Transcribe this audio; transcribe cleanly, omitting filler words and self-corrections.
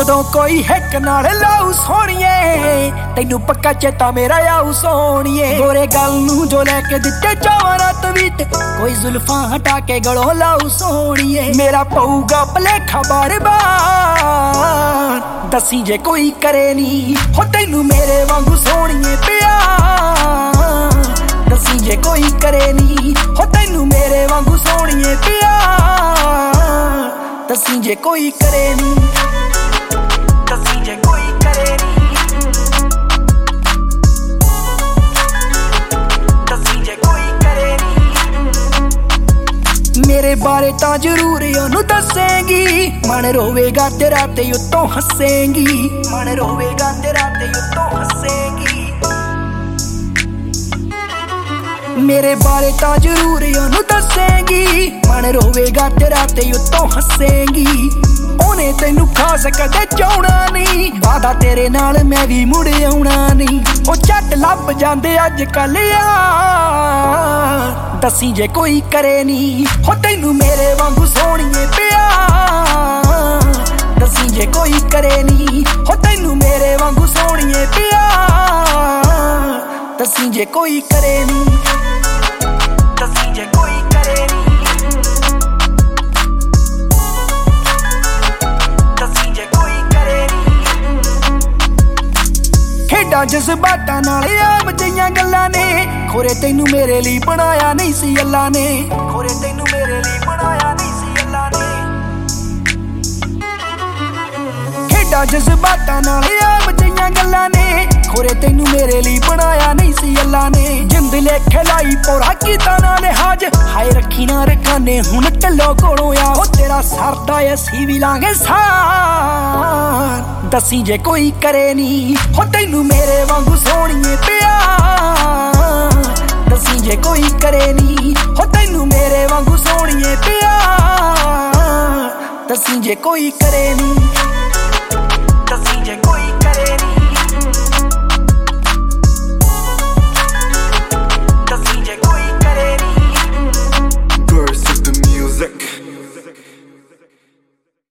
ਜਦੋਂ ਕੋਈ ਹਿੱਕ ਨਾਲ ਲਾਉ ਸੋਹਣੀਏ ਤੈਨੂੰ ਪੱਕਾ ਚੇਤਾ ਮੇਰਾ ਆਉ ਸੋਹਣੀਏ। ਗੋਰੇ ਗੱਲ ਨੂੰ ਜੋ ਲੈ ਕੇ ਦਿੱਤੇ ਚਾਵਾਂ ਤਵੀਤ ਕੋਈ ਜ਼ੁਲਫਾਂ ਹਟਾ ਕੇ ਗਲੋਂ ਲਾਉ ਸੋਹਣੀਏ। ਮੇਰਾ ਪਊਗਾ ਭਲੇਖਾ ਬਾਰ-ਬਾਰ ਦੱਸੀ ਜੇ ਕੋਈ ਕਰੇ ਨੀ ਹੋ ਤੈਨੂੰ ਮੇਰੇ ਵਾਂਗੂ ਸੋਹਣੀਏ ਪਿਆਰ। ਦੱਸੀ ਜੇ ਕੋਈ ਕਰੇ ਨੀ ਹੋ ਤੈਨੂੰ ਮੇਰੇ ਵਾਂਗੂ ਸੋਹਣੀਏ ਪਿਆਰ। ਦੱਸੀ ਜੇ ਕੋਈ ਕਰੇ ਨੀ, ਦੱਸੀ ਜੇ ਕੋਈ ਕਰੇ ਨੀ, ਦੱਸੀ ਜੇ ਕੋਈ ਕਰੇ ਨੀ। ਮੇਰੇ ਬਾਰੇ ਤਾਂ ਜ਼ਰੂਰ ਉਹਨੂੰ ਦੱਸੇਂਗੀ ਮਨ ਰੋਵੇਗਾ ਤੇਰਾ ਤੇ ਉੱਤੋਂ ਹੱਸੇਂਗੀ। ਮਨ ਰੋਵੇਗਾ ਤੇਰਾ ਤੇ ਉੱਤੋਂ ਹੱਸੇਂਗੀ। ਮੇਰੇ ਬਾਰੇ ਤਾਂ ਜ਼ਰੂਰ ਉਹਨੂੰ ਦੱਸੇਂਗੀ ਮਨ ਰੋਵੇਗਾ ਤੇਰਾ ਤੇ ਉੱਤੋਂ ਹੱਸੇਂਗੀ। ਉਹਨੇ ਤੈਨੂੰ ਖਾਸ ਕਦੇ ਚਾਹੁਣਾ ਨਹੀਂ ਵਾਦਾ ਤੇਰੇ ਨਾਲ ਮੈਂ ਵੀ ਮੁੜ ਆਉਣਾ ਨਹੀਂ। ਉਹ ਝੱਟ ਲੱਭ ਜਾਂਦੇ ਅੱਜ ਕੱਲ ਯਾਰ ਦੱਸੀ ਜੇ ਕੋਈ ਕਰੇ ਨੀ ਹੋ ਤੈਨੂੰ ਮੇਰੇ ਵਾਂਗੂ ਸੋਹਣੀਏ ਪਿਆਰ। ਦੱਸੀ ਜੇ ਕੋਈ ਕਰੇ ਨੀ ਹੋ ਤੈਨੂੰ ਮੇਰੇ ਵਾਂਗੂ ਸੋਹਣੀਏ ਪਿਆਰ। ਦੱਸੀ ਜੇ ਕੋਈ ਕਰੇ ਨੀ, ਦੱਸੀ ਜੇ ਕੋਈ ਕਰੇ ਨੀ, ਦੱਸੀ ਜੇ ਕੋਈ ਕਰੇ ਨੀ। ਖੇਡਾਂ ਜਜ਼ਬਾਤਾਂ ਨਾਲ ਆਮ ਜਿਹੀਆਂ ਗੱਲਾਂ ਨੇ ਖੋਰੇ ਤੈਨੂੰ ਮੇਰੇ ਲਈ ਬਣਾਇਆ ਨਹੀਂ ਸੀ ਅੱਲਾ ਨੇ। ਖੋਰੇ ਤੈਨੂੰ ਮੇਰੇ ਲਈ ਬਣਾਇਆ ਨਹੀਂ ਸੀ ਅੱਲਾ ਨੇ। ਖੇਡਾਂ ਜਜ਼ਬਾਤਾਂ ਨਾਲ ਆਮ ਜਿਹੀਆਂ ਗੱਲਾਂ ਨੇ ਖੋਰੇ ਤੈਨੂੰ ਮੇਰੇ ਲਈ ਬਣਾਇਆ ਨਹੀਂ ਸੀ ਅੱਲਾ ਨੇ। ਜਿੰਦ ਲੇਖੇ ਲਾਈ ਪੋਰਾ ਕੀਤਾ ਨਾ ਲਿਹਾਜ ਹਾਏ ਰੱਖੀ ਨਾ ਰਖਾਨੇ ਹੁਣ ਢਿੱਲੋਂ ਕੋਲੋਂ ਆ। ਉਹ ਤੇਰਾ ਸਰਦਾ ਅਸੀਂ ਵੀ ਲਾਂਗੇ ਸਾਰ ਦੱਸੀ ਜੇ ਕੋਈ ਕਰੇ ਨੀ ਹੋ ਤੈਨੂੰ ਮੇਰੇ ਵਾਂਗੂ ਸੋਹਣੀਏ ਪਿਆਰ। ਦੱਸੀ ਜੇ ਕੋਈ ਕਰੇ ਨੀ ਹੋ ਤੈਨੂੰ ਮੇਰੇ ਵਾਂਗੂ ਸੋਹਣੀਏ ਪਿਆਰ। ਦੱਸੀ ਜੇ ਕੋਈ ਕਰੇ ਨੀ।